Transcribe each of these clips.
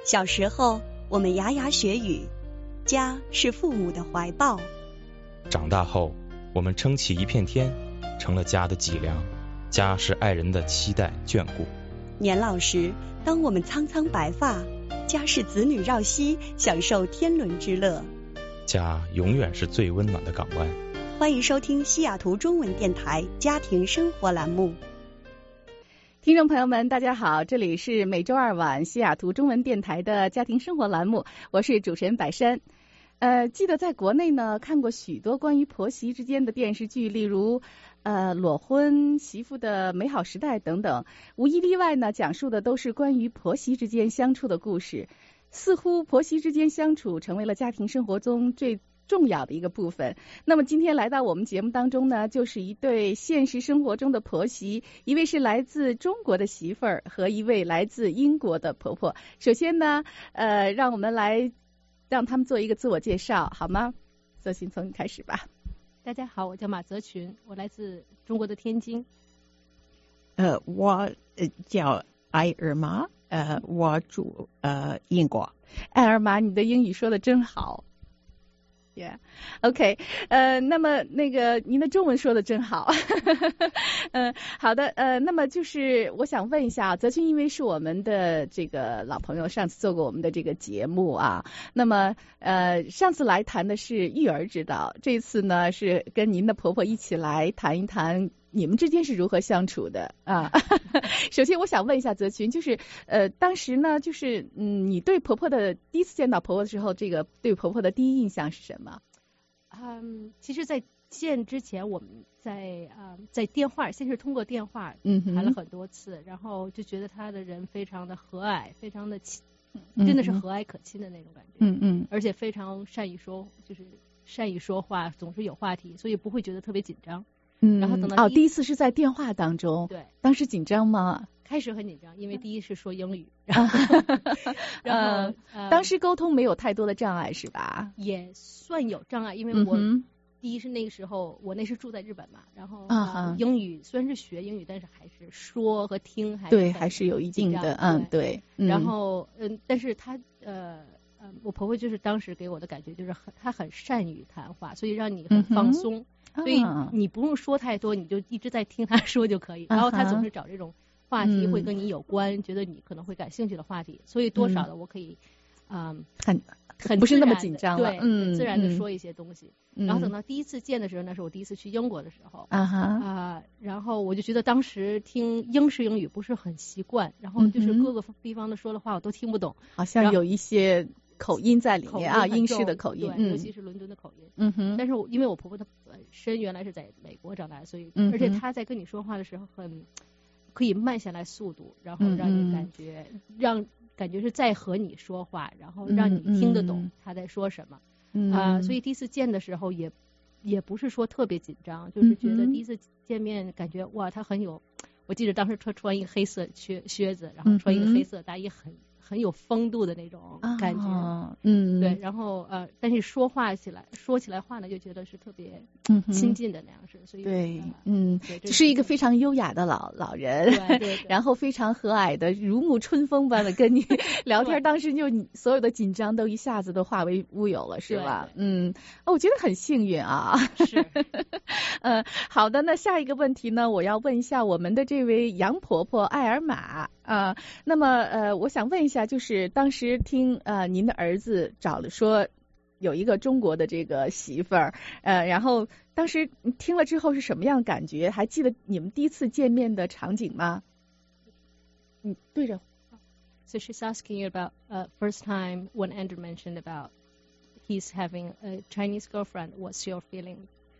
小时候，我们牙牙学语，家是父母的怀抱； 长大后，我们撑起一片天，成了家的脊梁。家是爱人的期待眷顾。 年老时，当我们苍苍白发，家是子女绕膝，享受天伦之乐。 家永远是最温暖的港湾。 欢迎收听西雅图中文电台家庭生活栏目。 听众朋友们，大家好，这里是每周二晚西雅图中文电台的家庭生活栏目，我是主持人百珊。记得在国内呢看过许多关于婆媳之间的电视剧，例如裸婚、媳妇的美好时代等等，无一例外呢，讲述的都是关于婆媳之间相处的故事。似乎婆媳之间相处成为了家庭生活中最重要的一个部分。那么今天来到我们节目当中呢，就是一对现实生活中的婆媳，一位是来自中国的媳妇儿和一位来自英国的婆婆。首先呢，让我们来让他们做一个自我介绍，好吗？泽群，从你开始吧。 大家好，我叫马泽群，我来自中国的天津。 我叫艾尔玛，我住英国。 艾尔玛，你的英语说的真好。OK， 那么那个您的中文说的真好。好的，那么就是我想问一下，泽群因为是我们的这个老朋友，上次做过我们的这个节目啊，那么上次来谈的是育儿之道，这次呢是跟您的婆婆一起来谈一谈你们之间是如何相处的啊？首先我想问一下泽群，就是当时呢，就是你对婆婆的第一次见到婆婆的时候，这个对婆婆的第一印象是什么？ 其实在见之前，我们在电话，先是通过电话谈了很多次，然后就觉得她的人非常的和蔼，非常的真的是和蔼可亲的那种感觉，而且非常善于说话，总是有话题，所以不会觉得特别紧张。然后等到第一次是在电话当中， 对， 当时紧张吗？ 开始很紧张，因为第一是说英语，然后当时沟通没有太多的障碍是吧？ 也算有障碍，因为我第一是那个时候我那是住在日本嘛，然后英语虽然是学英语，但是还是说和听还是有一定的对。 然后但是他我婆婆就是当时给我的感觉就是她很善于谈话，所以让你很放松。所以你不用说太多，你就一直在听他说就可以。然后他总是找这种话题会跟你有关，觉得你可能会感兴趣的话题，所以多少的我可以很不是那么紧张了， 对，很自然的说一些东西。然后等到第一次见的时候，那是我第一次去英国的时候然后我就觉得当时听英式英语不是很习惯，然后就是各个地方的说的话我都听不懂， 好像有一些口音在里面啊，英式的口音， 对，尤其是伦敦的口音。但是因为我婆婆她本身原来是在美国长大，所以而且她在跟你说话的时候很可以慢下来速度，然后让你感觉是在和你说话，然后让你听得懂她在说什么。所以第一次见的时候也不是说特别紧张，就是觉得第一次见面感觉哇，她很有，我记得当时穿一个黑色靴子，然后穿一个黑色大衣，很有风度的那种感觉，对，然后但是说起来话呢，就觉得是特别亲近的那样式，所以对，是一个非常优雅的老人， 对， 然后非常和蔼的，如沐春风般的跟你聊天，当时就你所有的紧张都一下子都化为乌有了，是吧？我觉得很幸运啊。 是， 好的，那下一个问题呢，我要问一下我们的这位杨婆婆艾尔玛那么我想问一下，就是当时听您的儿子找了说有一个中国的这个媳妇儿，然后当时听了之后是什么样的感觉？还记得你们第一次见面的场景吗？你对着。 So she's asking you about first time when Andrew mentioned about he's having a Chinese girlfriend. What's your feeling?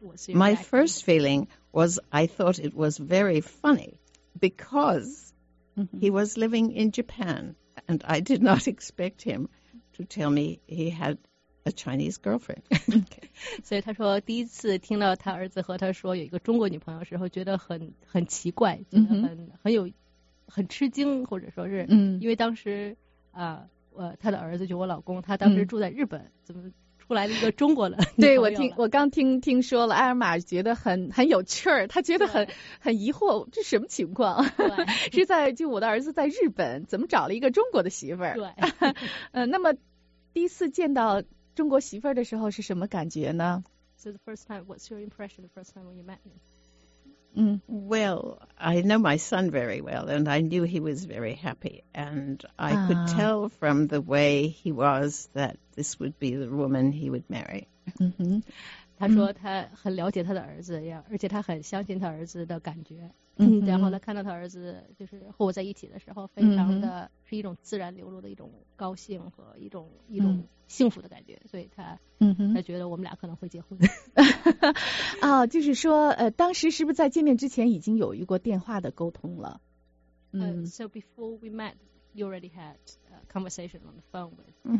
My first feeling was I thought it was very funny because he was living in Japan, and I did not expect him to tell me he had a Chinese girlfriend. 所以他说第一次听到他儿子和他说有一个中国女朋友的时候，觉得很奇怪，觉得很吃惊，或者说是因为当时他的儿子就我老公，他当时住在日本，怎么出来的一个中国的对，我刚听说了，艾尔玛觉得很有趣儿，他觉得很疑惑，这什么情况？ 对， 就我的儿子在日本怎么找了一个中国的媳妇儿？ 对， 那么第一次见到中国媳妇儿的时候是什么感觉呢？ So the first time, what's your impression the first time when you met me? Well, I know my son very well, and I knew he was very happy, and I could tell from the way he was that this would be the woman he would marry. 他说他很了解他的儿子，而且他很相信他儿子的感觉。然后他看到他儿子就是和我在一起的时候，非常的是一种自然流露的一种高兴和一种幸福的感觉，所以他觉得我们俩可能会结婚。 就是说当时是不是在见面之前已经有过电话的沟通了 ？So before we met, you already had a conversation on the phone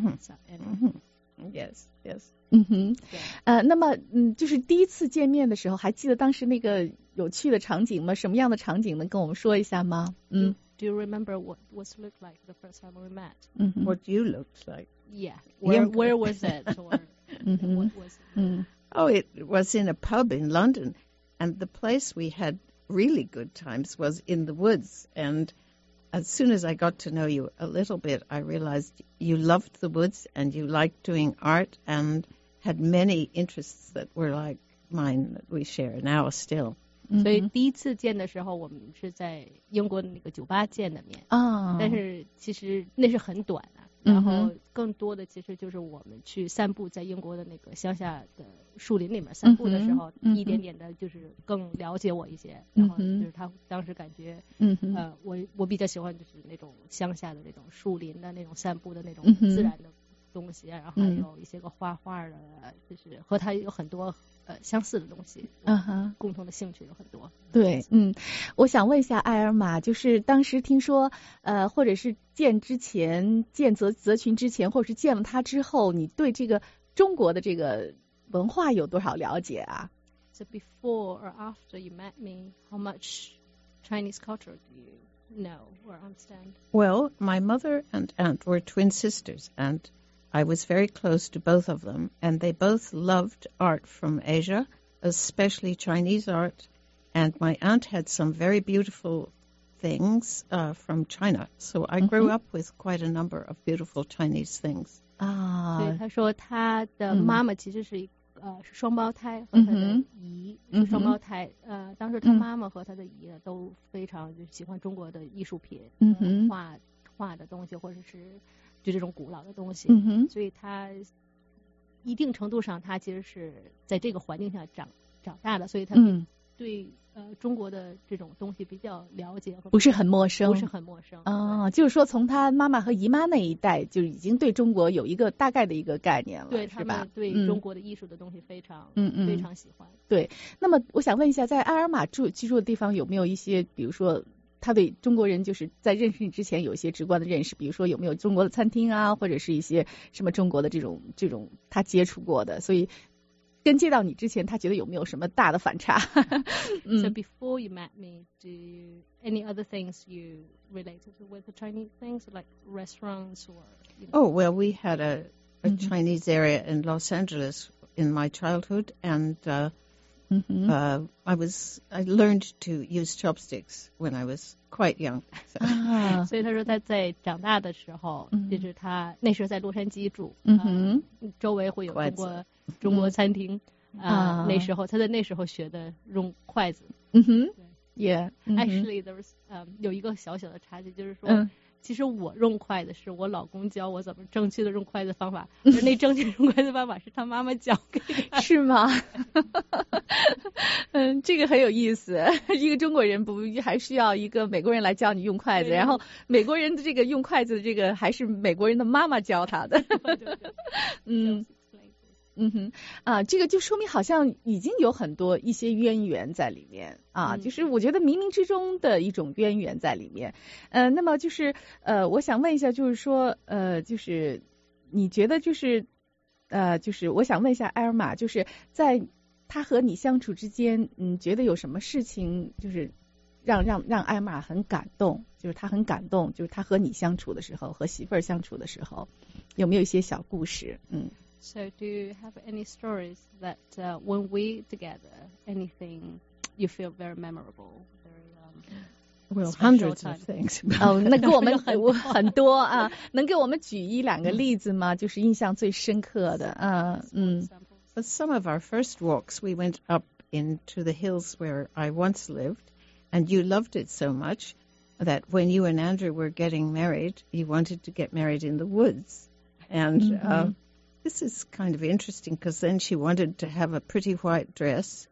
with Yes. 那么就是第一次见面的时候，还记得当时那个有趣的场景吗？什么样的场景能跟我们说一下吗 ？Do you remember what looked like the first time we met? What you looked like? Yeah. Where was it? Or what was it? Oh, it was in a pub in London, and the place we had really good times was in the woods. And as soon as I got to know you a little bit, I realized you loved the woods and you liked doing art and had many interests that were like mine that we share now still. 所以第一次见的时候，我们是在英国的那个酒吧见的面但是其实那是很短的。然后更多的其实就是我们去散步，在英国的那个乡下的树林里面散步的时候，一点点的就是更了解我一些。然后就是他当时感觉，我比较喜欢就是那种乡下的那种树林的那种散步的那种自然的东西，然后还有一些个画画的，就是和他有很多相似的东西，共同的兴趣有很多。 对，我想问一下艾尔玛，就是当时听说或者是见泽群之前，或者是见了他之后，你对这个中国的这个文化有多少了解啊？ So before or after you met me, how much Chinese culture do you know or understand? Well, my mother and aunt were twin sisters, and I was very close to both of them, and they both loved art from Asia, especially Chinese art, and my aunt had some very beautiful things from China, so I grew up with quite a number of beautiful Chinese things. 所以他说他的妈妈其实是双胞胎，和他的姨是双胞胎。当时他妈妈和他的姨都非常就喜欢中国的艺术品，画的东西，或者是就这种古老的东西。所以他一定程度上，他其实是在这个环境下长大的，所以他对中国的这种东西比较了解， 不是很陌生。就是说从他妈妈和姨妈那一代就已经对中国有一个大概的一个概念了， 对， 是吧？ 他们对中国的艺术的东西非常非常喜欢。 对，那么我想问一下，在艾尔玛居住的地方有没有一些，比如说他对中国人就是在认识你之前有一些直观的认识，比如说有没有中国的餐厅啊，或者是一些什么中国的这种他接触过的，所以跟接到你之前他觉得有没有什么大的反差 So before you met me, do you any other things you related with the Chinese things like restaurants or Oh, well, we had a Chinese area in Los Angeles in my childhood, and I learned to use chopsticks when I was quite young. 所以他说他在长大的时候，就是他那时候在洛杉矶住，周围会有中国餐厅，那时候他在那时候学的用筷子。 Yeah. Actually, there was 有一个小小的插曲，就是说。其实我用筷子是我老公教我怎么正确的用筷子方法，而那正确用筷子方法是他妈妈教给他。 是吗？这个很有意思。一个中国人不还需要一个美国人来教你用筷子，然后美国人的这个用筷子的这个还是美国人的妈妈教他的。这个就说明好像已经有很多一些渊源在里面啊，就是我觉得冥冥之中的一种渊源在里面。那么就是我想问一下，就是说就是你觉得就是我想问一下艾尔玛，就是在他和你相处之间，觉得有什么事情就是让艾尔玛很感动，就是他很感动，就是他和你相处的时候，和媳妇儿相处的时候，有没有一些小故事？ So do you have any stories that when we together, anything you feel very memorable, very Well, hundreds of things. 那给我们很多啊，能给我们举一两个例子吗？就是印象最深刻的 But some of our first walks, we went up into the hills where I once lived, and you loved it so much that when you and Andrew were getting married, you wanted to get married in the woods. And this is kind of interesting because then she wanted to have a pretty white dress.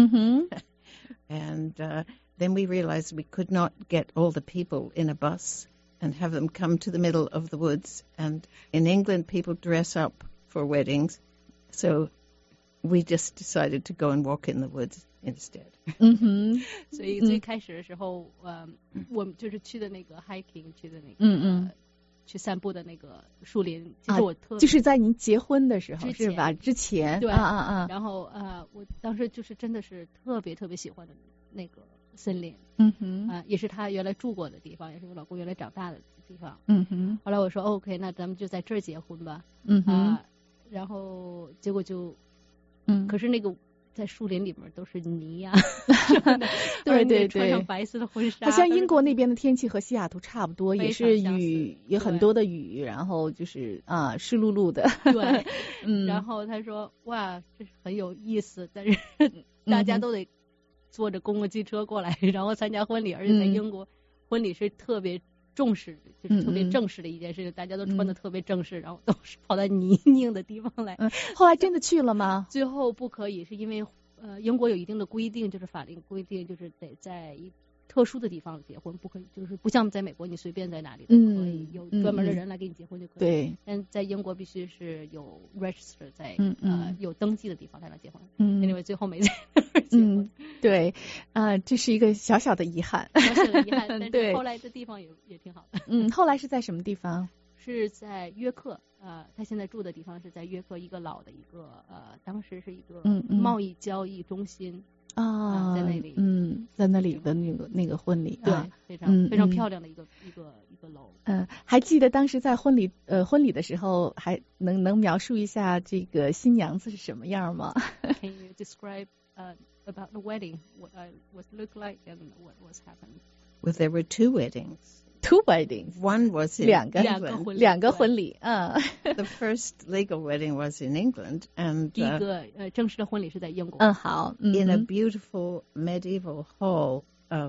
And then we realized we could not get all the people in a bus and have them come to the middle of the woods. And in England, people dress up for weddings. So we just decided to go and walk in the woods instead. 所以最开始的时候，我们就是去的那个 hiking， 去的那个去散步的那个树林，其实我就是在您结婚的时候是吧？之前对然后我当时就是真的是特别特别喜欢的那个森林，也是他原来住过的地方，也是我老公原来长大的地方，后来我说 OK， 那咱们就在这儿结婚吧，然后结果就，可是那个在树林里面都是泥呀， 对， 穿上白色的婚纱。 好像英国那边的天气和西雅图差不多，也是雨，有很多的雨，然后就是湿漉漉的。 对，然后他说哇，这是很有意思，但是大家都得坐着公共汽车过来，然后参加婚礼，而且在英国婚礼是特别重视，就是特别正式的一件事情，大家都穿的特别正式，然后都是跑到泥泞的地方来。 后来真的去了吗？ 最后不可以，是因为英国有一定的规定，就是法令规定，就是得在特殊的地方结婚，不可以，就是不像在美国你随便在哪里都可以，有专门的人来给你结婚就可以。 对， 但在英国必须是有 register 在有登记的地方才能结婚。Anyway， 最后没在那儿结婚。 对，这是一个小小的遗憾。 小小的遗憾，但是后来的地方也挺好的。 后来是在什么地方？ 是在约克。他现在住的地方是在约克一个老的一个当时是一个贸易交易中心。在那里， 在那里的那个婚礼， 对，非常非常漂亮的一个楼。 还记得当时在婚礼的时候，还能描述一下这个新娘子是什么样吗 ？Can you describe about the wedding? What was look like and what was happened? Well, there were two weddings. Two weddings. One was in England. 两个婚礼。 The first legal wedding was in England, and 第一个正式的婚礼是在英国。 好。 In a beautiful medieval hall,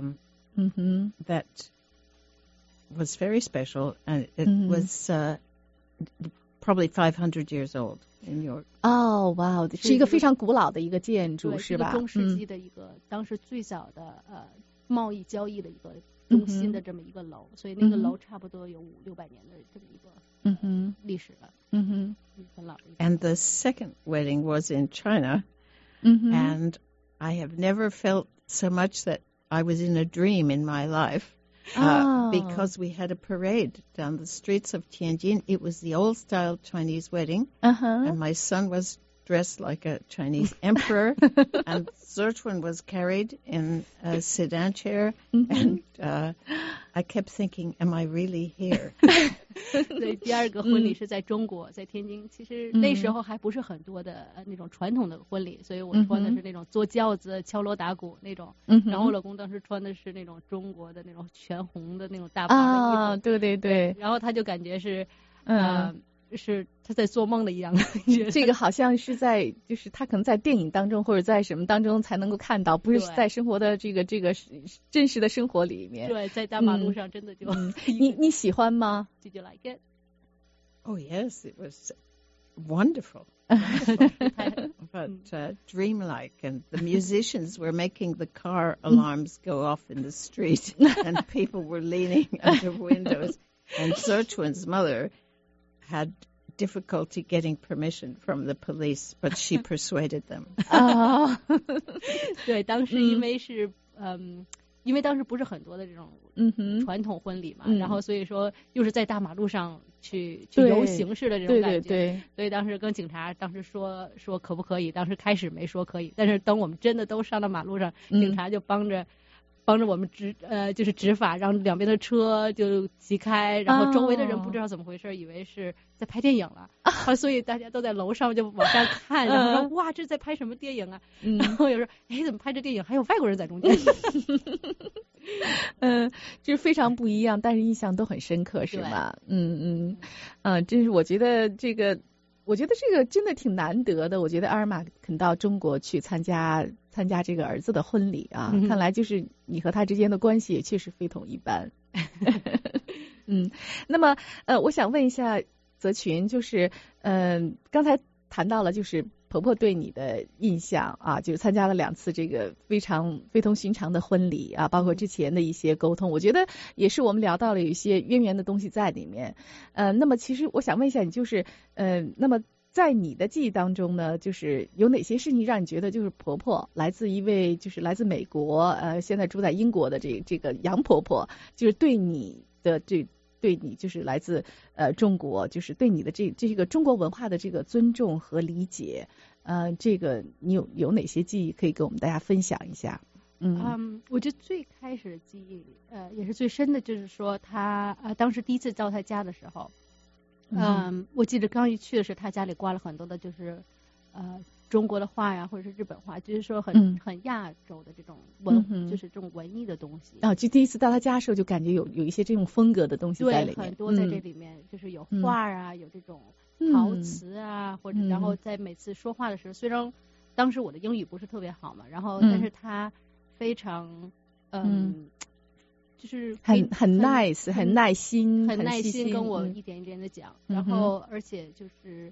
that was very special, and it was probably 500 years old in York. 哇，是一个非常古老的一个建筑，是吧？ 中世纪的一个当时最早的贸易交易的一个中心的这么一个楼，所以那个楼差不多有500-600年的这么一个历史了。很老的。 And the second wedding was in China, and I have never felt so much that I was in a dream in my life. Because we had a parade down the streets of Tianjin. It was the old-style Chinese wedding, and my son was dressed like a Chinese emperor, and Zertuan was carried in a sedan chair, and I kept thinking, am I really here? 对，第二个婚礼是在中国，在天津。其实那时候还不是很多的那种传统的婚礼，所以我穿的是那种坐轿子、敲锣打鼓那种。然后我老公当时穿的是那种中国的那种全红的那种大袍的衣服。对。 然后他就感觉是是他在做梦的一样的感觉。 这个好像是就是他可能在电影当中或者在什么当中才能够看到，不是在生活的这个真实的生活里面。 对，在大马路上真的就。 你喜欢吗 ？Did you like it? Oh yes, it was wonderful. But dreamlike, and the musicians were making the car alarms go off in the street, and people were leaning out of windows. And Zertuan's mother had difficulty getting permission from the police, but she persuaded them. 对，当时因为当时不是很多的这种传统婚礼嘛，然后所以说又是在大马路上去游行式的这种感觉， 对， 所以当时跟警察当时说可不可以，当时开始没说可以，但是等我们真的都上到马路上，警察就帮着帮着我们就是执法，让两边的车就急开，然后周围的人不知道怎么回事，以为是在拍电影了，所以大家都在楼上就往下看，然后说哇，这是在拍什么电影啊？然后有时候哎，怎么拍这电影还有外国人在中间？ 就是非常不一样，但是印象都很深刻，是吗？真是我觉得这个真的挺难得的。我觉得阿尔玛肯到中国去参加这个儿子的婚礼啊，看来就是你和他之间的关系也确实非同一般。那么我想问一下泽群，就是刚才谈到了就是婆婆对你的印象啊，就是参加了2次这个非同寻常的婚礼啊，包括之前的一些沟通，我觉得也是我们聊到了有一些渊源的东西在里面。那么其实我想问一下你，就是那么在你的记忆当中呢，就是有哪些事情让你觉得就是婆婆来自美国现在住在英国的这个杨婆婆，就是对你就是来自中国，就是对你的这个中国文化的这个尊重和理解，这个你有哪些记忆可以跟我们大家分享一下？ 我觉得最开始的记忆也是最深的，就是说他当时第一次到他家的时候，我记得刚一去的时候，他家里挂了很多的就是中国的画呀，或者是日本画，就是说很亚洲的这种就是这种文艺的东西。就第一次到他家的时候，就感觉有一些这种风格的东西在里面。 对，很多在这里面，就是有画啊，有这种陶瓷啊，或者然后在每次说话的时候，虽然当时我的英语不是特别好嘛，然后但是他非常就是很 nice， 很耐心跟我一点一点的讲，然后而且就是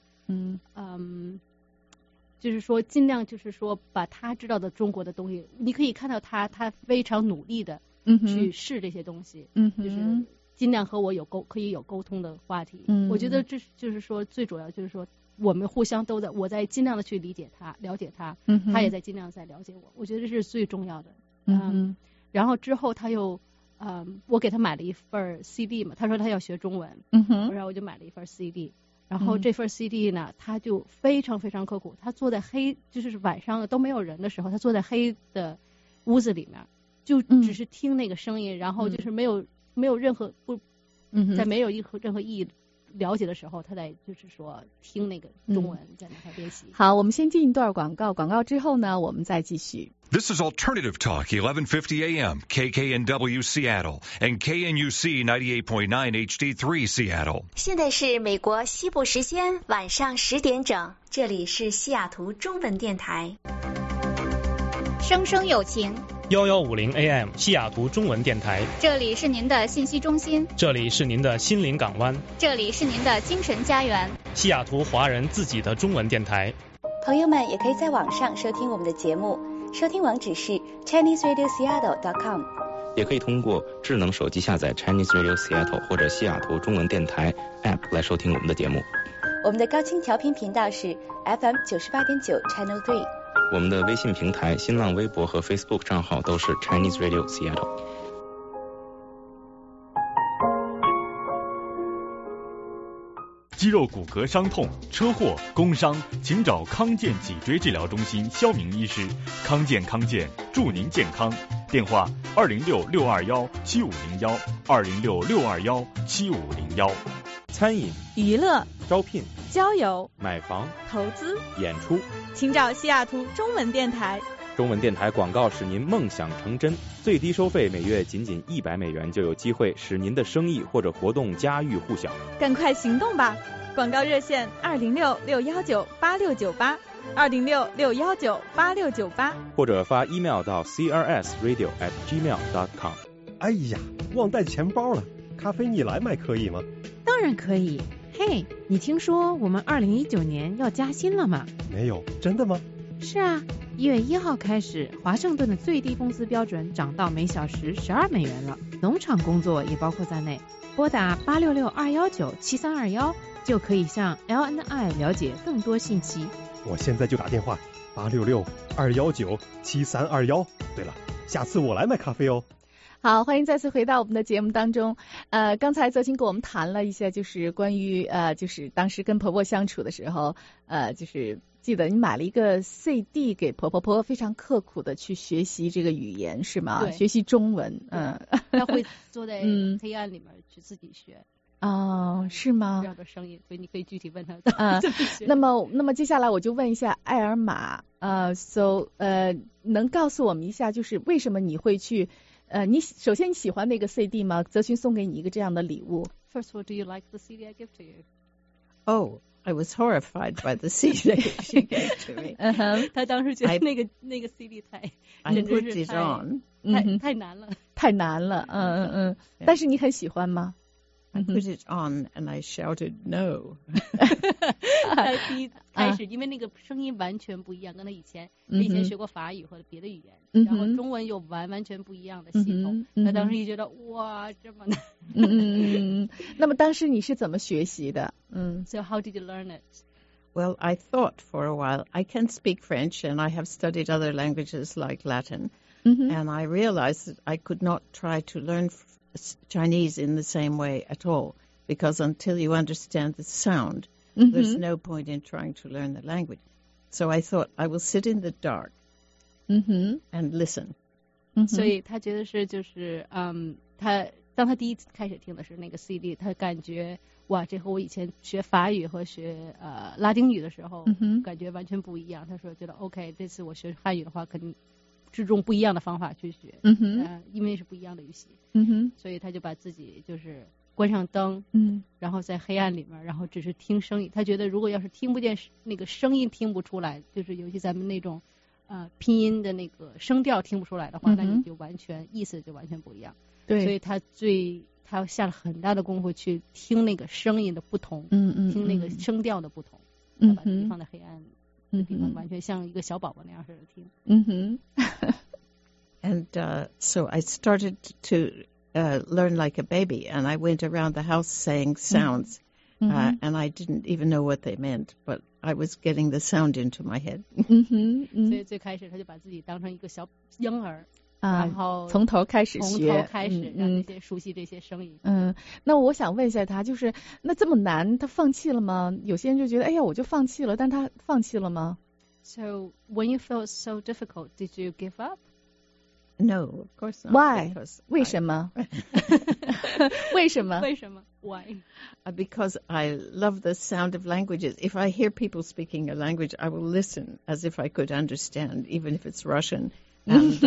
就是说尽量就是说把他知道的中国的东西，你可以看到他非常努力的去试这些东西，就是尽量和我可以有沟通的话题。我觉得这就是说最主要就是说我们互相都我在尽量的去理解他，了解他，他也在尽量在了解我。我觉得这是最重要的。然后之后他又我给他买了一份 CD 嘛，他说他要学中文，然后我就买了一份 CD。然后这份 CD 呢，他就非常非常刻苦，他坐在就是晚上都没有人的时候，他坐在黑的屋子里面，就只是听那个声音，然后就是没有任何在没有任何意义了解的时候，他在就是说听那个中文在那练习。 好，我们先进一段广告，广告之后呢，我们再继续。 This is Alternative Talk, 1150 AM, KKNW Seattle, and KNUC 98.9 HD3 Seattle. 现在是美国西部时间晚上10点整，这里是西雅图中文电台。 声声有情 1150 AM 西雅图中文电台， 这里是您的信息中心， 这里是您的心灵港湾， 这里是您的精神家园， 西雅图华人自己的中文电台。 朋友们也可以在网上收听我们的节目，收听网址是 ChineseRadioSeattle.com， 也可以通过智能手机下载 Chinese Radio Seattle 或者西雅图中文电台 App 来收听我们的节目。 我们的高清调频频道是 FM 98.9 Channel 3。 我们的微信平台、新浪微博和 Facebook 账号都是 Chinese Radio Seattle。 肌肉骨骼伤痛、车祸、工伤，请找康健脊椎治疗中心肖明医师。康健祝您健康。电话206-621-7501，206-621-7501。 餐饮、 娱乐、 招聘、 交友、 买房、 投资、 演出， 请找西雅图中文电台。 中文电台广告使您梦想成真，最低收费每月仅$100就有机会使您的生意或者活动家喻户晓。 赶快行动吧！广告热线206-619-8698，206-619-8698， 或者发 email 到 crsradio@gmail.com。 哎呀，忘带钱包了，咖啡你来买可以吗？ 当然可以。嘿，你听说我们2019年要加薪了吗？ 没有，真的吗？ 是啊，1月1号开始，华盛顿的最低工资标准涨到每小时12美元了，农场工作也包括在内。拨打866-219-7321就可以向 LNI 了解更多信息。 我现在就打电话866-219-7321。对了，下次我来买咖啡哦。 好，欢迎再次回到我们的节目当中。刚才泽清跟我们谈了一下，就是关于就是当时跟婆婆相处的时候，就是记得你买了一个 CD 给婆婆，婆婆非常刻苦的去学习这个语言是吗？ 对， 学习中文。 她会坐在黑暗里面去自己学。 是吗？ 这样的声音，所以你可以具体问她。 那么接下来我就问一下艾尔玛能告诉我们一下，就是为什么你会去首先你喜欢那个 CD 吗？泽勋送给你一个这样的礼物。 First of all, do you like the CD I give to you? Oh, I was horrified by the CD she gave to me. 他当时觉得那个 CD I put it on. 太难了， 太难了。但是你很喜欢吗 ？I put it on and I shouted no. 他第一开始，因为那个声音完全不一样，跟他以前学过法语或者别的语言，然后中文又完全不一样的系统。他当时就觉得哇，这么难。 那么当时你是怎么学习的 ？So how did you learn it? Well, I thought for a while I can speak French and I have studied other languages like Latin, and I realized that I could not try to learn Chinese in the same way at all, because until you understand the sound, there's no point in trying to learn the language. So I thought I will sit in the dark and listen. 所以他觉得是就是当他第一次开始听的是那个 CD， 他感觉哇，这和我以前学法语和学拉丁语的时候感觉完全不一样。他说觉得 OK， 这次我学汉语的话肯定是用不一样的方法去学，因为是不一样的语系，所以他就把自己就是关上灯，然后在黑暗里面，然后只是听声音。他觉得如果要是听不见那个声音听不出来，就是尤其咱们那种拼音的那个声调听不出来的话，那你就完全意思就完全不一样。 对， 所以他下了很大的功夫去听那个声音的不同，听那个声调的不同，把自己放在黑暗的地方，完全像一个小宝宝那样似的听。 And so I started to learn like a baby, and I went around the house saying sounds, and I didn't even know what they meant, but I was getting the sound into my head. 所以最开始他就把自己当成一个小婴儿。然后从头开始学， 让这些熟悉这些声音。 那我想问一下他，就是那这么难，他放弃了吗？有些人就觉得，哎呀，我就放弃了，但他放弃了吗 ？So when you felt so difficult, did you give up? No, of course not. Why? 为什么？为什么？ 为什么 ？Why? Because I love the sound of languages. If I hear people speaking a language, I will listen as if I could understand, even if it's Russian. And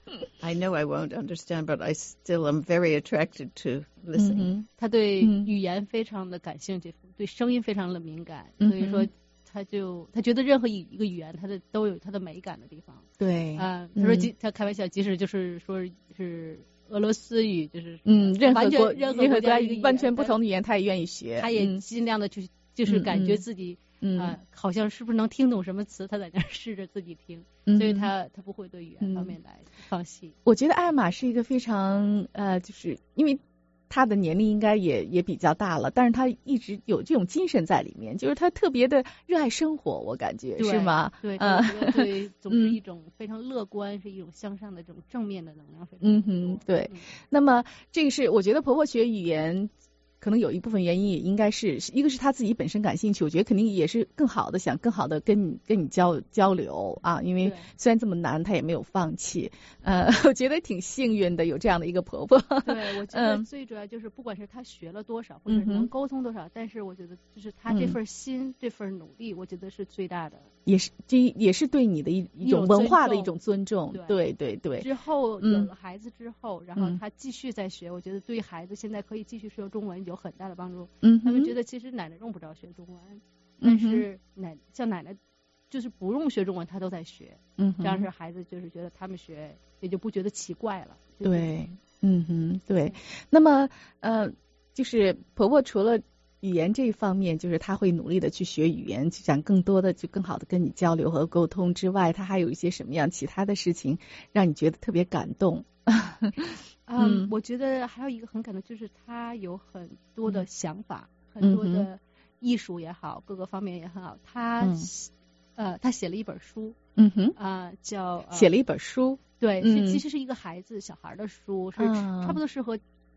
I know I won't understand, but I still am very attracted to listening. 他对语言非常的感兴趣，对声音非常的敏感，所以说他觉得任何一个语言，它都有它的美感的地方。 对， 他说他开玩笑，即使就是说是俄罗斯语，就是任何国家完全不同的语言，他也愿意学， 他也尽量的去就是感觉自己。好像是不是能听懂什么词？他在那儿试着自己听，所以他不会对语言方面来放弃。 我觉得艾玛是一个非常就是因为他的年龄应该也比较大了，但是他一直有这种精神在里面，就是他特别的热爱生活，我感觉是吗？ 对，对，总是一种非常乐观，是一种向上的这种正面的能量非常多。 对。那么这个是我觉得婆婆学语言。可能有一部分原因也应该是一个是他自己本身感兴趣，我觉得肯定也是想更好的跟你交流啊，因为虽然这么难，他也没有放弃。我觉得挺幸运的，有这样的一个婆婆。 对，我觉得最主要就是不管是他学了多少，或者能沟通多少，但是我觉得就是他这份心，这份努力，我觉得是最大的。 也是对你的一种文化的一种尊重。对。 之后有了孩子之后，然后他继续再学，我觉得对于孩子现在可以继续说中文有很大的帮助。他们觉得其实奶奶用不着学中文，但是像奶奶就是不用学中文，她都在学。这样是孩子就是觉得他们学也就不觉得奇怪了。 对，对。那么就是婆婆除了语言这一方面，就是他会努力的去学语言，想更多的就更好的跟你交流和沟通之外，他还有一些什么样其他的事情让你觉得特别感动？ 我觉得还有一个很感动，就是他有很多的想法，很多的艺术也好，各个方面也很好。他写了一本书，叫写了一本书， 对，其实是一个小孩的书，是差不多适合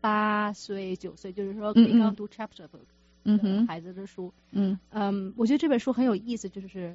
8岁9岁，就是说可以刚读 chapter book。孩子的书，我觉得这本书很有意思，就是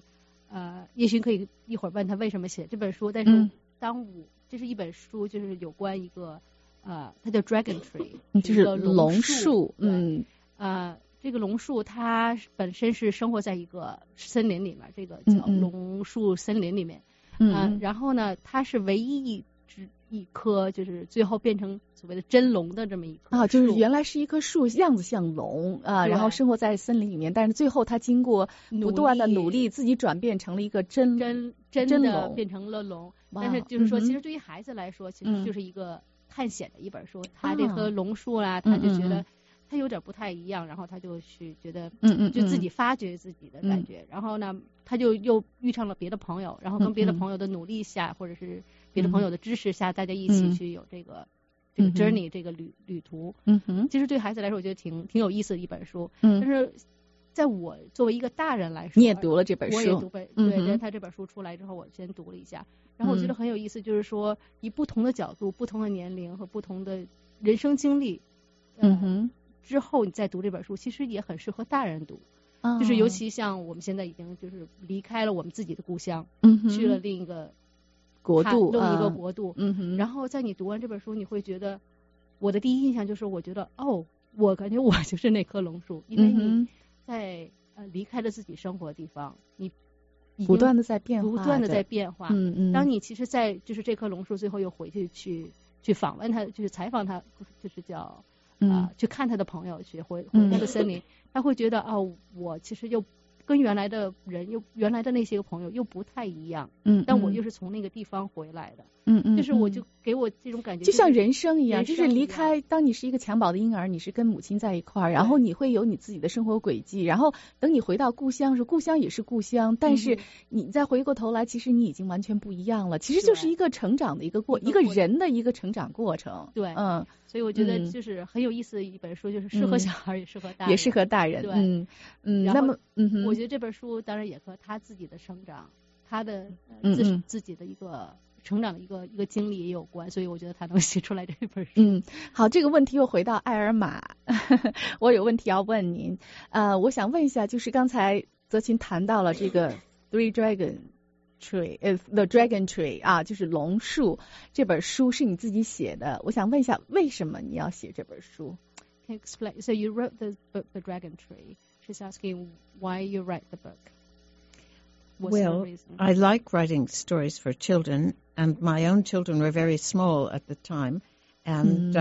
也许可以一会儿问他为什么写这本书，但是这是一本书，就是有关一个它叫 Dragon Tree， 就是龙树， 这个龙树它本身是生活在一个森林里面，这个叫龙树森林里面，然后呢，它是唯一一棵就是最后变成所谓的真龙的这么一棵就是原来是一棵树，样子像龙然后生活在森林里面，但是最后它经过不断的努力，自己转变成了一个真的变成了龙。但是就是说，其实对于孩子来说，其实就是一个探险的一本书。他这棵龙树啊，他就觉得他有点不太一样，然后他就去觉得就自己发掘自己的感觉，然后呢，他就又遇上了别的朋友，然后跟别的朋友的努力下，或者是别的朋友的支持下，大家一起去有这个 journey 这个旅途。其实对孩子来说，我觉得挺有意思的一本书。但是在我作为一个大人来说， 你也读了这本书， 我也读对，他这本书出来之后，我先读了一下，然后我觉得很有意思，就是说以不同的角度、不同的年龄和不同的人生经历，之后你再读这本书，其实也很适合大人读。就是尤其像我们现在已经就是离开了我们自己的故乡，去了另一个国度， 然后在你读完这本书，你会觉得，我的第一印象就是我觉得我感觉我就是那棵龙树，因为你在离开了自己生活的地方，你不断的在变化，当你其实在就是这棵龙树最后又回去访问他，就是采访他，就是叫去看他的朋友，去回他的森林，他会觉得我其实又跟原来的人原来的那些个朋友又不太一样，但我又是从那个地方回来的，就是我就给我这种感觉， 就像人生一样，就是离开，当你是一个襁褓的婴儿，你是跟母亲在一块儿，然后你会有你自己的生活轨迹，然后等你回到故乡时，故乡也是故乡，但是你再回过头来，其实你已经完全不一样了，其实就是一个成长的一个人的一个成长过程。 对，所以我觉得就是很有意思的一本书，就是适合小孩也适合大人， 也适合大人。 对， 那么我觉得这本书当然也和他自己的成长，他的自己的一个成长的一个经历也有关，所以我觉得他能写出来这本书。 好，这个问题又回到艾尔玛，我有问题要问您。我想问一下，就是刚才泽群谈到了这个 The Dragon Tree 就是龙树这本书是你自己写的，我想问一下，为什么你要写这本书？ Can you explain? So you wrote the book, The Dragon Tree. She's asking why you write the book. Well, I like writing stories for children, and my own children were very small at the time, and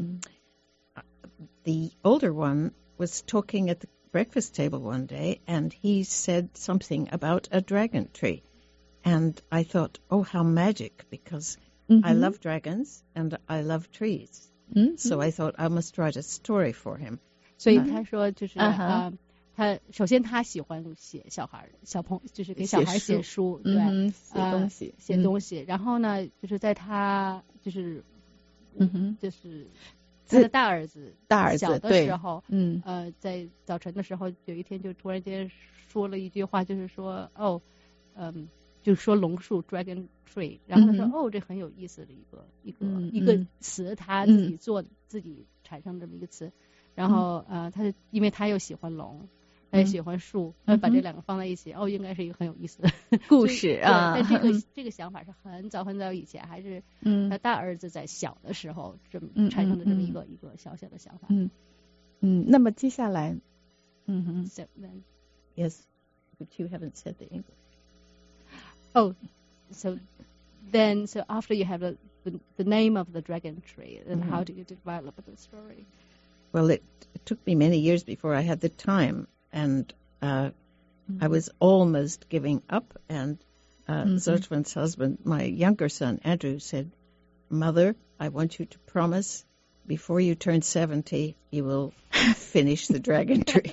the older one was talking at the breakfast table one day, and he said something about a dragon tree, and I thought, how magic, because I love dragons and I love trees, so I thought I must write a story for him. 所以他说就是他首先他喜欢写小朋友，就是给小孩写书，对，写东西。然后呢，就是在他就是就是他的大儿子小的时候，在早晨的时候，有一天就突然间说了一句话，就是说就是说龙树 Dragon Tree， 然后他说这很有意思的一个词，他自己产生这么一个词。然后他因为他又喜欢龙，他也喜欢树，把这两个放在一起，应该是一个很有意思的故事啊。 但这个想法是很早以前，还是他大儿子在小的时候这么产生的这么一个小小的想法。 那么接下来 ，So then, yes, but you haven't said the English. So after you have the name of the dragon tree, then how do you develop the story? Well, it took me many years before I had the time, and I was almost giving up, and Zertwan's husband, my younger son, Andrew, said, Mother, I want you to promise before you turn 70, you will finish the dragon tree.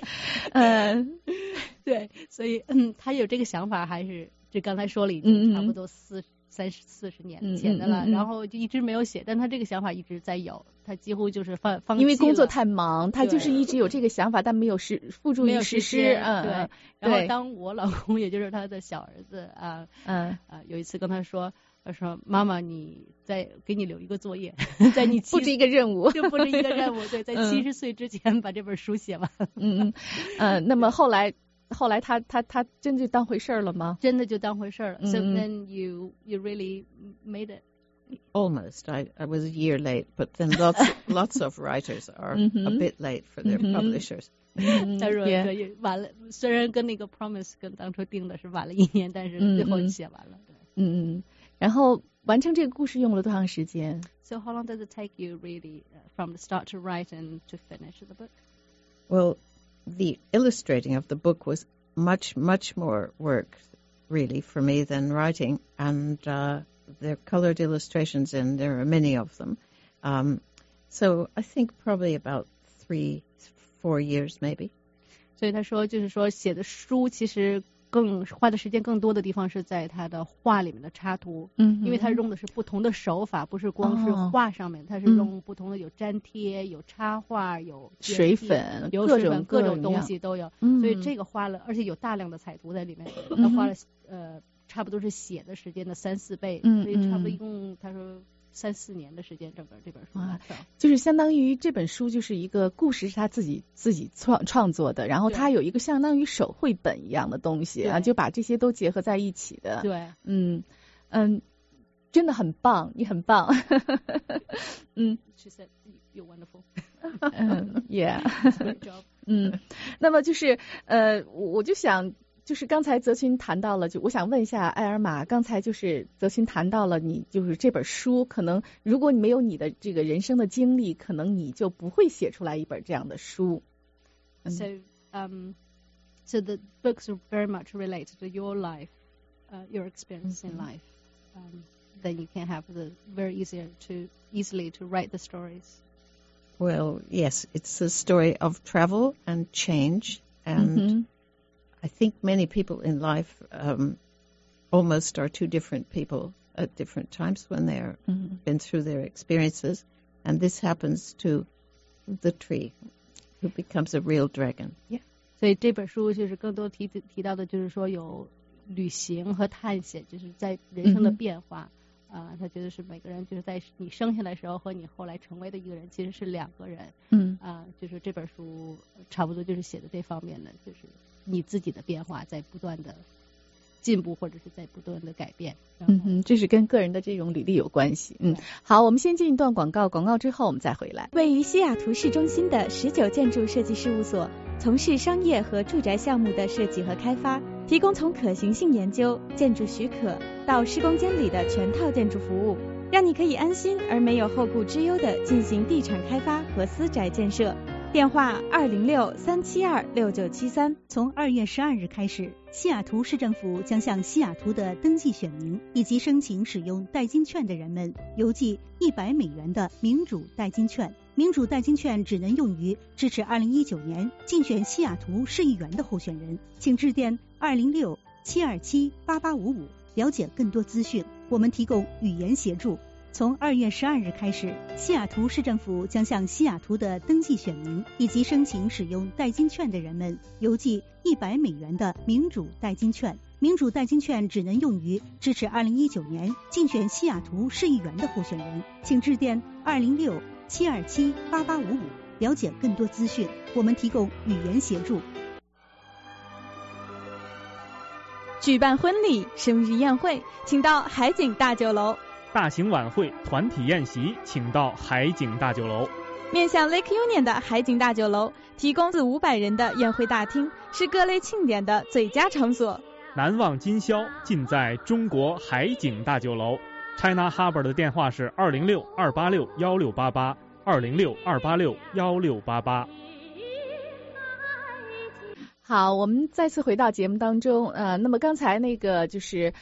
对，所以他有这个想法，还是就刚才说了已经差不多30-40年前的了，然后就一直没有写，但他这个想法一直在有，他几乎就是放弃了， 因为工作太忙，他就是一直有这个想法，但没有付诸于实施。 对，然后当我老公也就是他的小儿子有一次跟他说妈妈，你再给你留一个作业，在你布置一个任务， 就布置一个任务，对，在70岁之前把这本书写完。 那么后来后来他真就当回事了吗？ 真的就当回事了。So then you really made it. Almost. I was a year late, but then lots of writers are a bit late for their publishers. 他说对，晚了，虽然跟那个 Promise 跟当初定的是晚了1年，但是最后写完了。 然后完成这个故事用了多长时间 ？So how long does it take you really from the start to write and to finish the book? Well, the illustrating of the book was much more work, really, for me than writing, and they're colored illustrations, and there are many of them. So I think probably about 3-4 years, maybe. 所以他说，就是说写的书其实花的时间更多的地方是在他的画里面的插图，因为他用的是不同的手法，不是光是画上面，他是用不同的有粘贴、有插画、有水粉、 各种东西都有，所以这个花了，而且有大量的彩图在里面，他花了差不多是写的时间的3-4倍，所以差不多一共他说3-4年的时间，整个这本书就是相当于这本书就是一个故事是他自己创作的，然后他有一个相当于手绘本一样的东西啊，就把这些都结合在一起的。 对， 真的很棒，你很棒。 She said you're wonderful. Yeah. Great job. 那么就是我就想。就是刚才泽群谈到了，就我想问一下艾尔玛，刚才就是泽群谈到了你就是这本书，可能如果你没有你的这个人生的经历，可能你就不会写出来一本这样的书。 So the books are very much related to your life, your experience in life. Then you can have very easily to write the stories. Well, yes, it's a story of travel and change and I think many people in life almost are two different people at different times when they're been through their experiences, and this happens to the tree, who becomes a real dragon. Yeah. 所以这本书就是更多提到的就是说有旅行和探险，就是在人生的变化。他觉得是每个人就是在你生下来的时候和你后来成为的一个人其实是2个人。就是这本书差不多就是写的这方面的，就是你自己的变化在不断的进步或者是在不断的改变。 这是跟个人的这种履历有关系。好，我们先进一段广告之后我们再回来。 位于西雅图市中心的19建筑设计事务所，从事商业和住宅项目的设计和开发，提供从可行性研究、建筑许可到施工监理的全套建筑服务，让你可以安心而没有后顾之忧地进行地产开发和私宅建设。电话206-372-6973。 从2月12日开始，西雅图市政府将向西雅图的登记选民以及申请使用代金券的人们邮寄$100的民主代金券。民主代金券只能用于支持2019年竞选西雅图市议员的候选人，请致电206-727-8855了解更多资讯。我们提供语言协助。从2月12日开始，西雅图市政府将向西雅图的登记选民以及申请使用代金券的人们邮寄$100的民主代金券。民主代金券只能用于支持2019年竞选西雅图市议员的候选人，请致电206-727-8855了解更多资讯。我们提供语言协助。 举办婚礼、生日宴会，请到海景大酒楼。 大型晚会、团体宴席，请到海景大酒楼。 面向 Lake Union 的海景大酒楼，提供400-500人的宴会大厅，是各类庆典的最佳场所。 难忘今宵，尽在中国海景大酒楼。China Harbor 的电话是206-286-1688，206-286-1688。 好，我们再次回到节目当中。那么刚才那个就是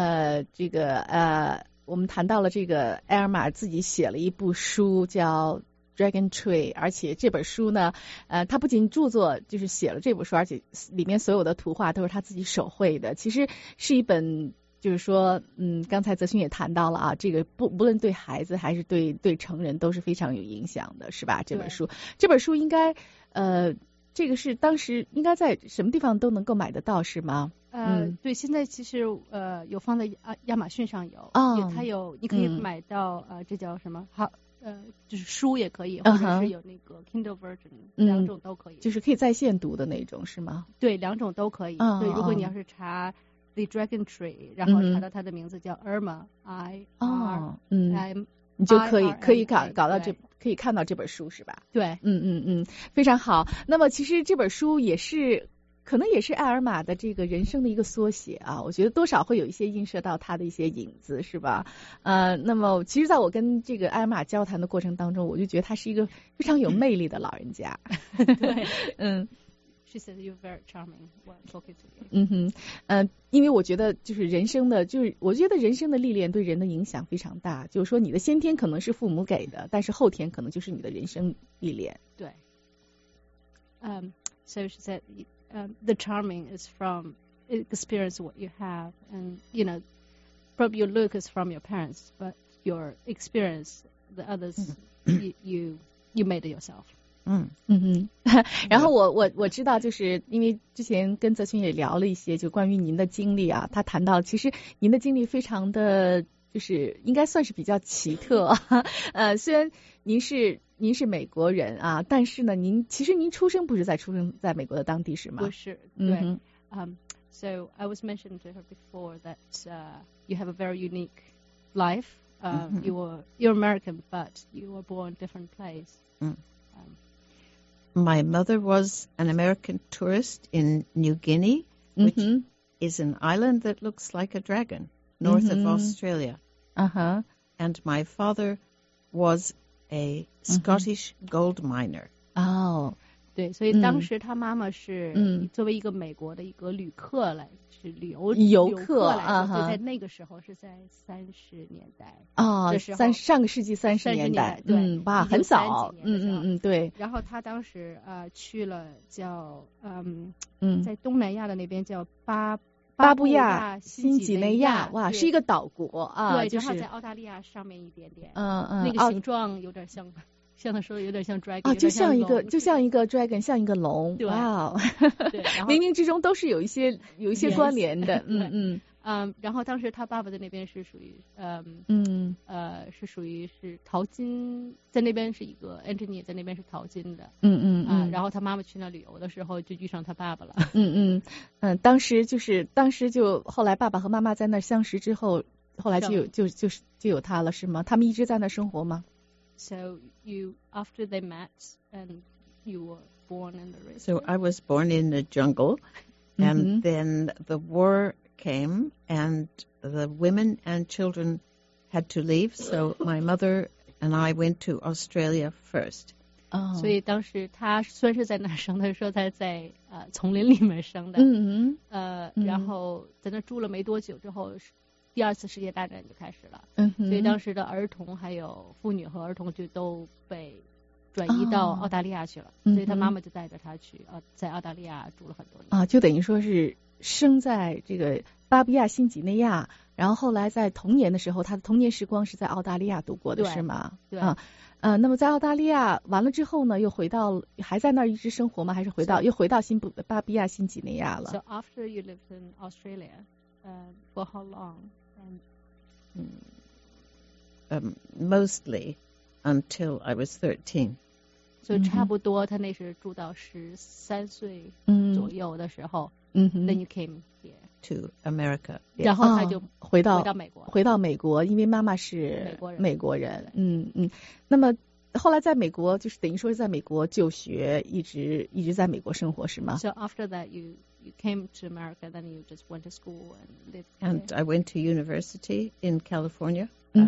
我们谈到了这个艾尔玛自己写了一部书叫 Dragon Tree， 而且这本书呢，他不仅著作就是写了这本书，而且里面所有的图画都是他自己手绘的。其实是一本，就是说，刚才泽勋也谈到了啊，这个不论对孩子还是对成人都是非常有影响的，是吧？这本书应该这个是当时应该在什么地方都能够买得到，是吗？ 对，现在其实有放在亚马逊上有，它有你可以买到这叫什么就是书也可以，或者是有那个 Kindle version，两种都可以， 就是可以在线读的那种是吗？ 对，两种都可以。对，如果你要是查 The Dragon Tree， 然后查到它的名字叫 Irma I-R-M， 你就可以搞到这，可以看到这本书是吧？ 对， 非常好。那么其实这本书也是。可能也是艾尔玛的这个人生的一个缩写啊，我觉得多少会有一些映射到他的一些影子，是吧？那么其实在我跟这个艾尔玛交谈的过程当中，我就觉得他是一个非常有魅力的老人家。 对，She says you're very charming while talking to you。 因为我觉得就是人生的，就是我觉得人生的历练对人的影响非常大，就是说你的先天可能是父母给的，但是后天可能就是你的人生历练。 对，So she said。The charming is from experience what you have, and probably your look is from your parents, but your experience, the others, you made it yourself. 然后我知道，就是因为之前跟泽群也聊了一些，就关于您的经历啊，他谈到其实您的经历非常的，就是应该算是比较奇特。虽然您是美国人啊，但是呢，其实您出生在美国的当地是吗？ 不是，对。So I was mentioning to her before that you have a very unique life. You're American, but you were born in a different place. My mother was an American tourist in New Guinea, which is an island that looks like a dragon, north of Australia. And my father was a Scottish gold miner. 对，所以当时他妈妈是作为一个美国的一个旅客来，是游客来说，在那个时候是在30年代上个世纪30年代， 对， 哇，很早，对。 然后他当时去了叫在东南亚的那边叫巴布亚新几内亚，哇，是一个岛国啊，对，正好在澳大利亚上面一点点，那个形状有点像他说的有点像 dragon， 就像一个 dragon， 像一个龙，哇，对，冥冥之中都是有一些关联的， 然后当时他爸爸在那边是属于是属于是淘金，在那边是一个 engineer， 在那边是淘金的，然后他妈妈去那旅游的时候就遇上他爸爸了， 当时就后来爸爸和妈妈在那相识之后，后来就有他了是吗？他们一直在那生活吗？ So after they met and you were born in the region. So I was born in the jungle, and then the war came, and the women and children had to leave. So my mother and I went to Australia first. 所以当时他虽然是在那生的，说他在丛林里面生的，然后在那住了没多久之后。第二次世界大战就开始了，所以当时的儿童还有妇女和儿童就都被转移到澳大利亚去了，所以他妈妈就带着他去在澳大利亚住了很多年就等于说是生在这个巴布亚新几内亚，然后后来在童年的时候，他的童年时光是在澳大利亚度过的是吗？ 对， 那么在澳大利亚完了之后呢，又还在那儿一直生活吗？还是又回到巴布亚新几内亚了 ？So after you lived in Australia, for how long? Mostly until I was 13. 所以差不多他那时住到13岁左右的时候，then you came here to America. 然后他就回到美国，因为妈妈是美国人。那么后来在美国就是等于说是在美国就学，一直在美国生活是吗 ？So after that you came to America, then you just went to school and lived there. And I went to university in California.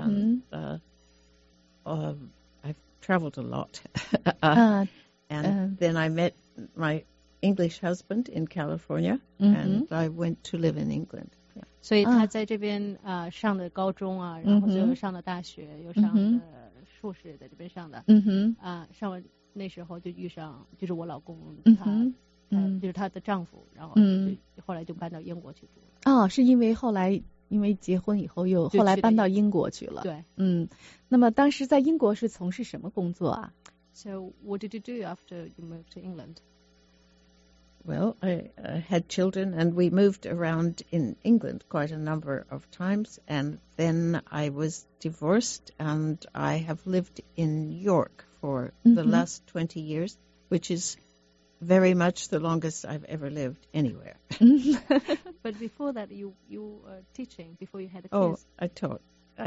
I've traveled a lot. And then I met my English husband in California, and I went to live in England. 所以他在这边上的高中啊，然后又上的大学，又上的硕士，在这边上的。上完那时候就遇上，就是我老公他。就是她的丈夫，然后后来就搬到英国去住了。 是因为后来结婚以后后来搬到英国去了。 对， 那么当时在英国是从事什么工作啊 ？So what did you do after you moved to England? Well, I had children, and we moved around in England quite a number of times, and then I was divorced, and I have lived in York for the last 20 years, which is very much the longest I've ever lived anywhere. But before that, you were teaching before you had the kids. Oh, I taught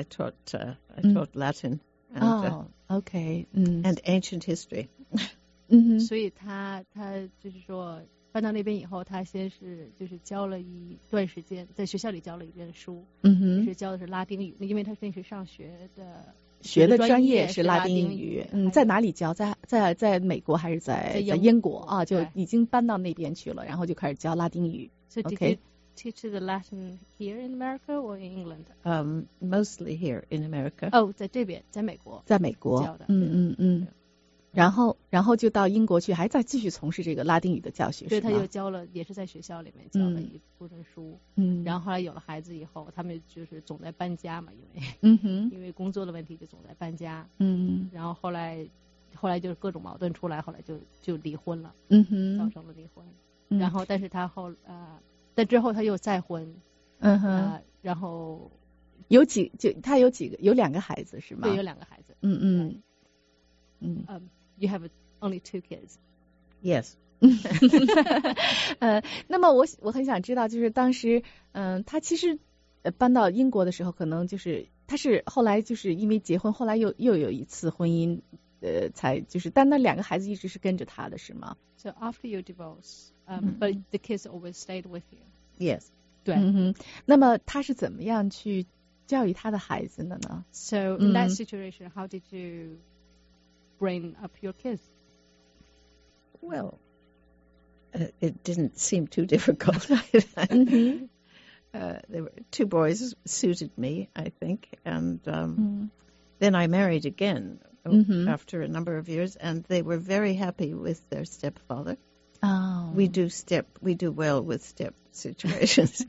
Latin. And, okay. And ancient history. 所以他就是说搬到那边以后，他先是就是教了一段时间，在学校里教了一遍书，是教的是拉丁语，因为他那时上学的专业是拉丁语。在哪里教？在美国还是在英国啊？就已经搬到那边去了，然后就开始教拉丁语。 So did you teach the Latin here in America or in England? Mostly here in America. 在这边，在美国。 在美国教的。然后就到英国去，还在继续从事这个拉丁语的教学。 对，他就教了，也是在学校里面教了一部分书。然后后来有了孩子以后，他们就是总在搬家嘛，因为工作的问题就总在搬家。然后后来就是各种矛盾出来，后来就离婚了。造成了离婚。然后但是他但之后他又再婚。然后有2个孩子是吗？ 对，有2个孩子。You have only 2 kids. Yes. 那么我很想知道，就是当时他其实搬到英国的时候，可能就是他是后来就是因为结婚，后来又有一次婚姻，才就是但那2个孩子一直是跟着他的是吗？ So after your divorce, but the kids always stayed with you. Yes. 对。 那么他是怎么样去教育他的孩子的呢？ So in that situation, how did you bring up your kids? Well, it didn't seem too difficult. There were 2 boys suited me, I think, and then I married again after a number of years, and they were very happy with their stepfather. We do well with step situations.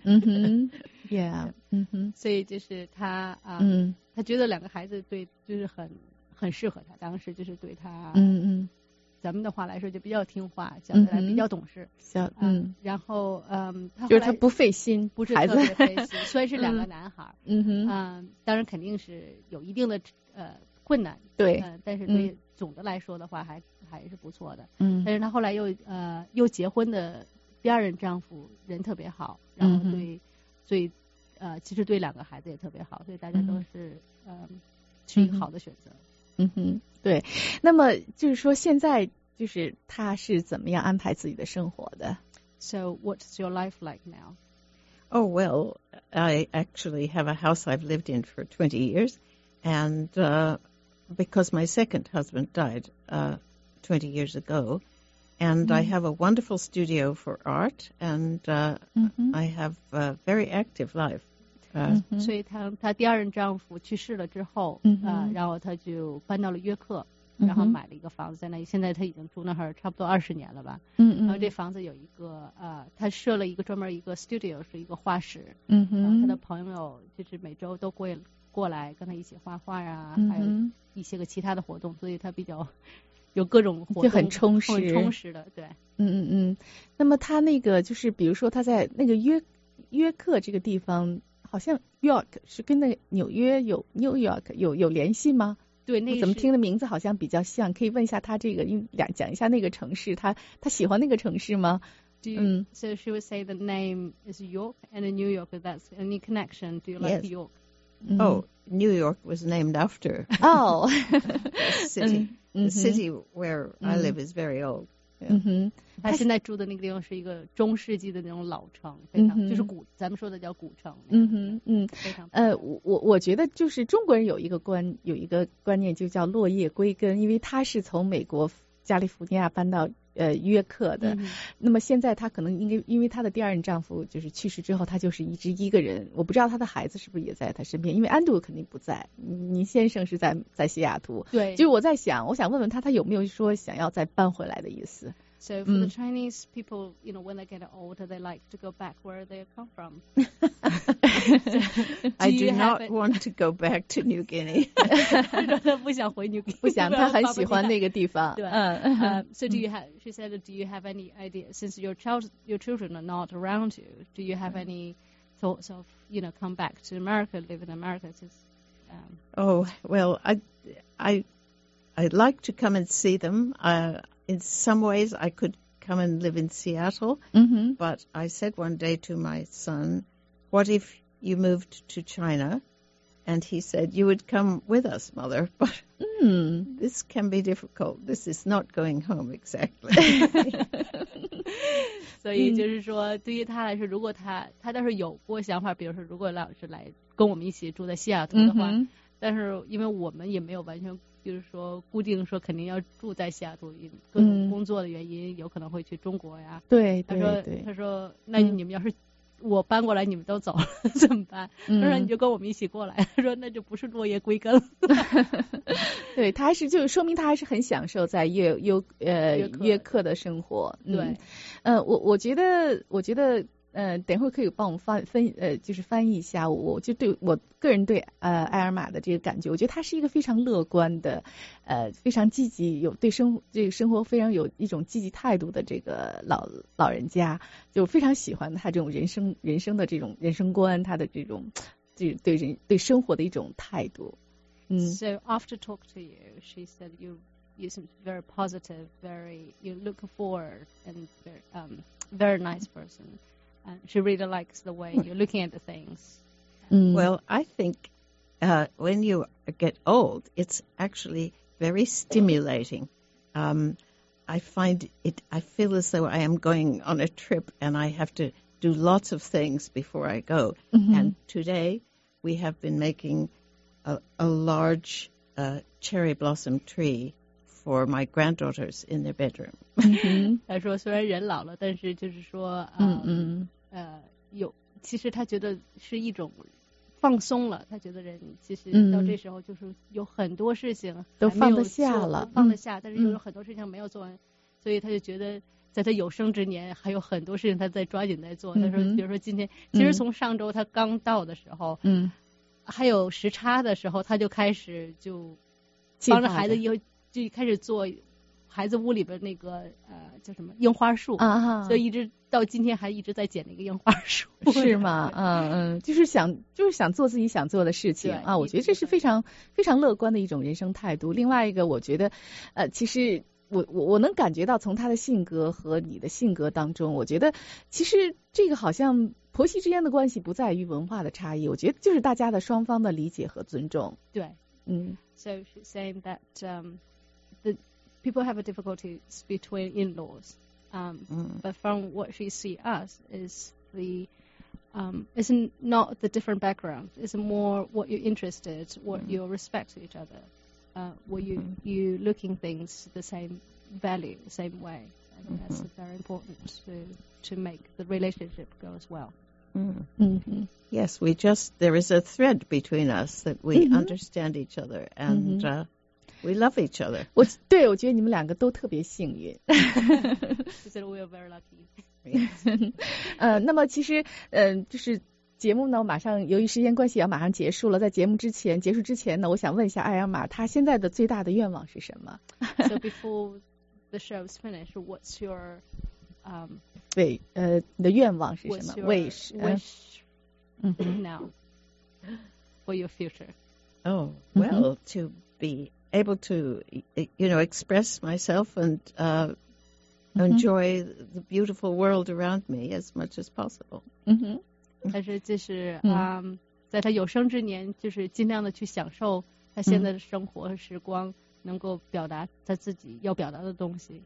Yeah. 所以就是他觉得2个孩子就是很适合他，当时就是对他，咱们的话来说就比较听话，讲起来比较懂事，然后就是他不费心， 不是特别费心，虽然是2个男孩，当然肯定是有一定的困难， 对， 但是对总的来说的话还是不错的，但是他后来又结婚的第2任丈夫人特别好，然后所以其实对2个孩子也特别好，所以大家都是是一个好的选择。 对。那么就是说现在就是他是怎么样安排自己的生活的？ So what's your life like now? Oh, well, I actually have a house I've lived in for 20 years, and because my second husband died 20 years ago, and I have a wonderful studio for art, and I have a very active life. 所以他第2任丈夫去世了之后，然后他就搬到了约克，然后买了一个房子在那里，现在他已经住那儿差不多20年了吧。然后这房子有一个他设了一个专门一个 studio， 是一个画室。他的朋友就是每周都过来跟他一起画画啊，还有一些个其他的活动，所以他比较有各种活动， 就很充实的，对。 那么他那个就是比如说他在那个约克这个地方。好像 York 是跟那个纽约有 New York 有联系吗？ 对，那我怎么听的名字好像比较像，可以问一下他这个，讲一下那个城市，他喜欢那个城市吗 ？So she would say the name is York, and in New York, that's any connection? Do you like York? Oh, New York was named after. Oh, the city. The city where I live is very old. 他现在住的那个地方是一个中世纪的那种老城，非常就是咱们说的叫古城。非常。 我觉得就是中国人有一个观念就叫落叶归根，因为他是从美国加利福尼亚搬到约克的，那么现在他可能因为他的第2任丈夫就是去世之后，他就是一个人，我不知道他的孩子是不是也在他身边，因为安杜肯定不在，您先生是在西雅图。 对， 就是我想问问他有没有说想要再搬回来的意思。 So for the Chinese people, when they get older, they like to go back where they come from. I do not want to go back to New Guinea. 不想回 New Guinea. 不想，他很喜欢那个地方。 对。So she said, do you have any idea, since your children are not around you, do you have any thoughts of, come back to America, live in America? Well, I'd like to come and see them. In some ways, I could come and live in Seattle, but I said one day to my son, what if you moved to China? And he said, you would come with us, Mother, but this can be difficult. This is not going home exactly. 所以就是说，对于他来说，如果他倒是有过想法，比如说，如果老师来跟我们一起住在西雅图的话，但是因为我们也没有完全就是说固定说肯定要住在西雅图，各种工作的原因，有可能会去中国呀。 对， 他说，那你们要是我搬过来，你们都走了怎么办？他说你就跟我们一起过来。他说那就不是落叶归根了。 对，他还是就说明他还是很享受在约克的生活。 对， 我觉得等会儿可以帮我们就是翻译一下。我就对我个人对艾尔玛的这个感觉，我觉得他是一个非常乐观的，非常积极，有对这个生活非常有一种积极态度的这个老人家，就非常喜欢他这种人生的这种人生观，他的这种对生活的一种态度。 So after talk to you, she said you seem very positive, you look forward, and very nice person. She really likes the way you're looking at the things. Well, I think when you get old, it's actually very stimulating. I feel as though I am going on a trip and I have to do lots of things before I go. And today we have been making a large cherry blossom tree for my granddaughters in their bedroom. 他说虽然人老了，但是就是说其实他觉得是一种放松了，他觉得人其实到这时候就是有很多事情都放得下了， 但是又有很多事情没有做完，所以他就觉得在他有生之年还有很多事情他在抓紧在做。他说比如说今天其实从上周他刚到的时候还有时差的时候，他就开始就帮着孩子就开始做孩子屋里边那个叫什么樱花树所以一直到今天还一直在剪那个樱花树。 是吗？就是想做自己想做的事情啊！我觉得这是非常非常乐观的一种人生态度。另外一个，我觉得其实我能感觉到从他的性格和你的性格当中，我觉得其实这个好像婆媳之间的关系不在于文化的差异，我觉得就是大家的双方的理解和尊重。 对，So she's saying that the people have a difficulties between in-laws, but from what she see us is it's not the different background. It's more what you're interested, what you respect to each other, what you looking things the same value, the same way. And that's very important to make the relationship go as well. Yes, there is a thread between us that we understand each other and we love each other. 我觉得你们两个都特别幸运。 She said we are very lucky. 那么其实就是节目呢，马上由于时间关系要马上结束了。在节目结束之前呢，我想问一下艾尔玛，她现在的最大的愿望是什么？ So before the show is finished, what's your 对你的愿望是什么 ？wish now for your future? Oh, well, to be able to, express myself and enjoy the beautiful world around me as much as possible. 但是就是在他有生之年，就是尽量的去享受他现在的生活和时光，能够表达他自己要表达的东西。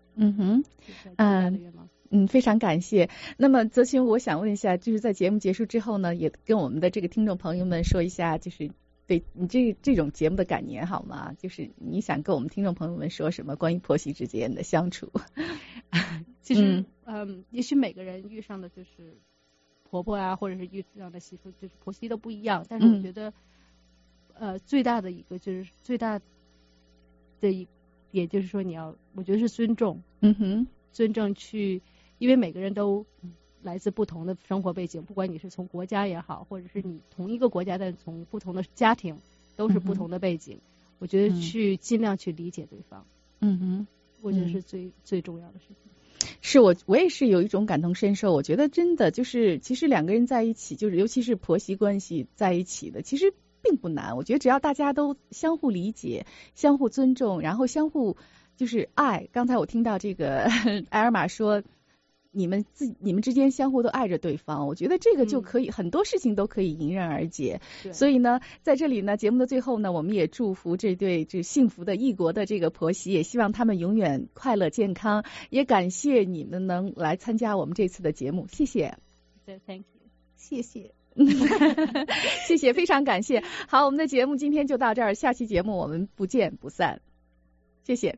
非常感谢。那么泽群，我想问一下，就是在节目结束之后呢，也跟我们的这个听众朋友们说一下，就是对你这种节目的感言好吗？就是你想跟我们听众朋友们说什么关于婆媳之间的相处？ 其实也许每个人遇上的就是婆婆啊，或者是遇上的媳妇，就是婆媳都不一样。但是我觉得最大的一个就是最大的一点就是说我觉得是尊重。 真正去，因为每个人都来自不同的生活背景，不管你是从国家也好，或者是你同一个国家但从不同的家庭，都是不同的背景。我觉得去尽量去理解对方，我觉得是最重要的事情。 是我也是有一种感同身受，我觉得真的就是其实两个人在一起，就是尤其是婆媳关系在一起的，其实并不难。我觉得只要大家都相互理解、相互尊重，然后相互就是爱。刚才我听到这个艾尔玛说，你们之间相互都爱着对方，我觉得这个就可以很多事情都可以迎刃而解。所以呢，在这里呢，节目的最后呢，我们也祝福这对幸福的异国的这个婆媳，也希望他们永远快乐健康。也感谢你们能来参加我们这次的节目，谢谢。 Thank you， 谢谢。 谢谢，非常感谢。好，我们的节目今天就到这儿，下期节目我们不见不散。谢谢。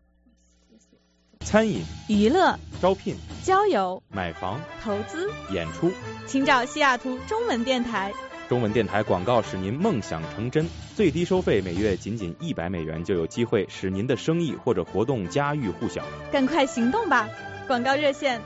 餐饮、 娱乐、 招聘、 交友、 买房、 投资、 演出， 请找西雅图中文电台。 中文电台广告使您梦想成真，最低收费每月仅$100就有机会使您的生意或者活动家喻户晓。 赶快行动吧！广告热线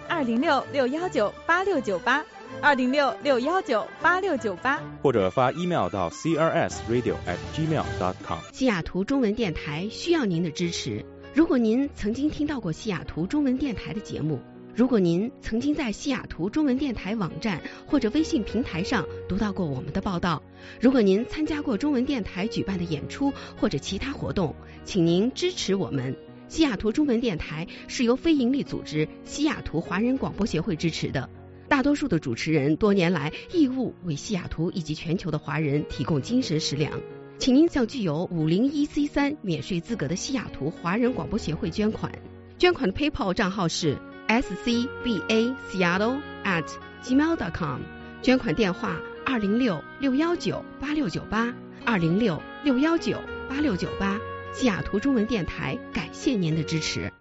206-619-8698。206-619-8698， 或者发 email 到 crsradio@gmail.com。 西雅图中文电台需要您的支持。如果您曾经听到过西雅图中文电台的节目，如果您曾经在西雅图中文电台网站或者微信平台上读到过我们的报道，如果您参加过中文电台举办的演出或者其他活动，请您支持我们。西雅图中文电台是由非营利组织西雅图华人广播协会支持的。大多数的主持人多年来义务为西雅图以及全球的华人提供精神食粮，请您向具有501C3免税资格的西雅图华人广播协会捐款。捐款的 PayPal 账号是 scbaseattle@gmail.com， 捐款电话206-619-8698 206-619-8698。西雅图中文电台感谢您的支持。